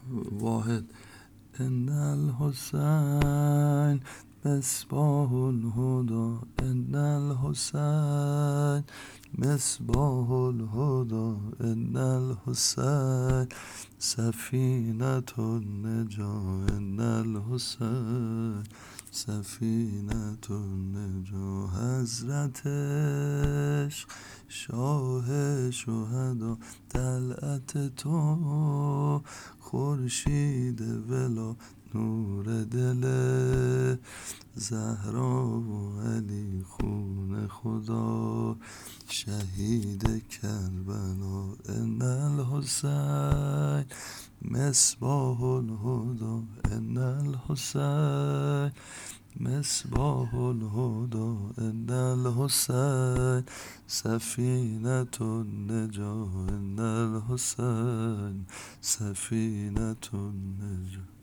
واحد. ان الحسین مصباح الهدى، ان الحسین مصباح الهدى، ان الحسین سفینة النجاة، ان الحسین سفینة النجاة. حضرت عشق شاه شهدا، طلعت تو خورشید ولا، نور دل زهرا و علی خون خدا، شهید کربلا. ان الحسین مصباح الهدى، ان الحسین مصباح الهدى، ان الحسین سفینة النجاة، ان الحسین سفینة النجاة.